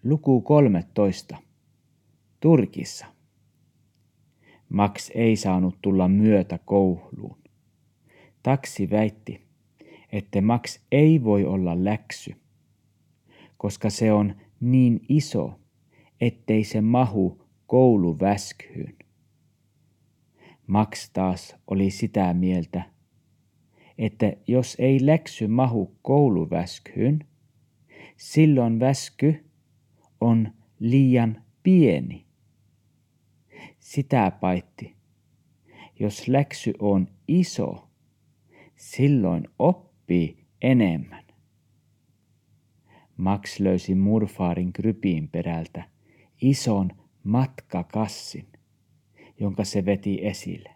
Luku 13. Turkissa. Max ei saanut tulla myötä kouluun. Taksi väitti, että Max ei voi olla läksy, koska se on niin iso, ettei se mahu kouluväskyyn. Max taas oli sitä mieltä, että jos ei läksy mahu kouluväskyyn, silloin väsky on liian pieni. Sitä paitsi, jos läksy on iso, silloin oppii enemmän. Max löysi murfaarin krypin perältä ison matkakassin, jonka se veti esille.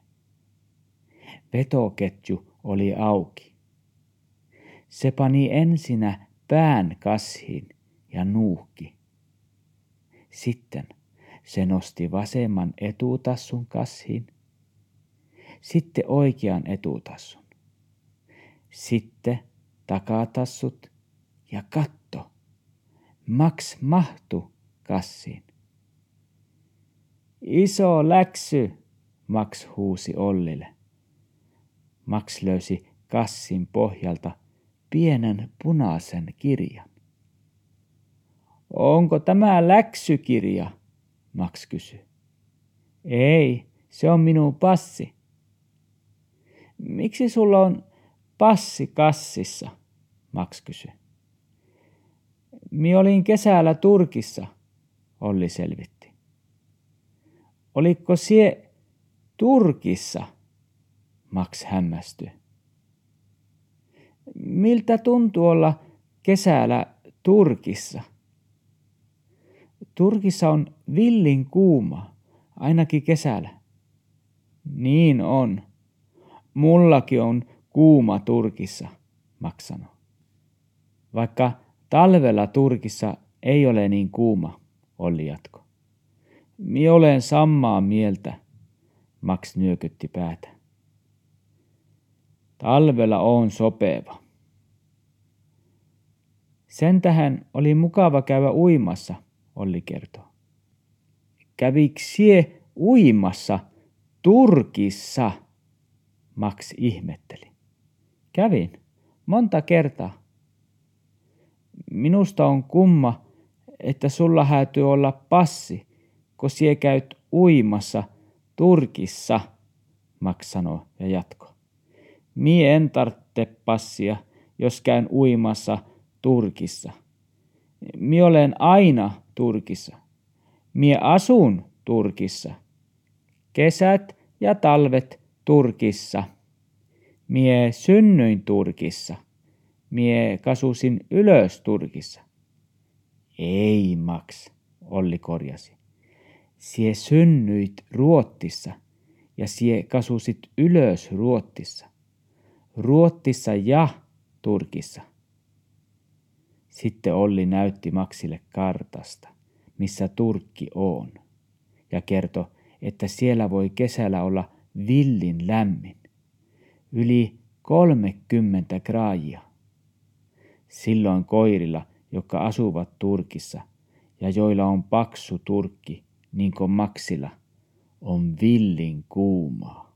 Vetoketju oli auki. Se pani ensinnä pään kassiin ja nuuhki. Sitten se nosti vasemman etutassun kassiin, sitten oikean etutassun, sitten takatassut ja katto. Max mahtui kassiin. Iso läksy, Max huusi Ollille. Max löysi kassin pohjalta pienen punaisen kirjan. Onko tämä läksykirja? Max kysyi. Ei, se on minun passi. Miksi sulla on passi kassissa? Max kysyi. Minä olin kesällä Turkissa, Olli selvitti. Oliko sie Turkissa? Max hämmästyi. Miltä tuntuu olla kesällä Turkissa? Turkissa on villin kuuma, ainakin kesällä. Niin on. Mullakin on kuuma Turkissa, Max sanoi. Vaikka talvella Turkissa ei ole niin kuuma, Olli jatkoi. Minä olen samaa mieltä, Max nyökytti päätä. Talvella on sopeva. Sen tähän oli mukava käydä uimassa, Olli kertoi. Kävikö sie uimassa Turkissa? Max ihmetteli. Kävin, monta kertaa. Minusta on kumma, että sulla häätyy olla passi, kun sie käyt uimassa Turkissa, Max sanoi ja jatkoi. Mie en tarvitse passia, jos käyn uimassa Turkissa. Mie olen aina Turkissa. Mie asun Turkissa. Kesät ja talvet Turkissa. Mie synnyin Turkissa. Mie kasusin ylös Turkissa. Ei, Max, Olli korjasi. Sie synnyit Ruotsissa ja sie kasusit ylös Ruotsissa. Ruotsissa ja Turkissa. Sitten Olli näytti Maxille kartasta, missä Turkki on, ja kertoi, että siellä voi kesällä olla villin lämmin, yli 30 gradia. Silloin koirilla, jotka asuvat Turkissa ja joilla on paksu turkki, niin kuin Maxilla, on villin kuumaa.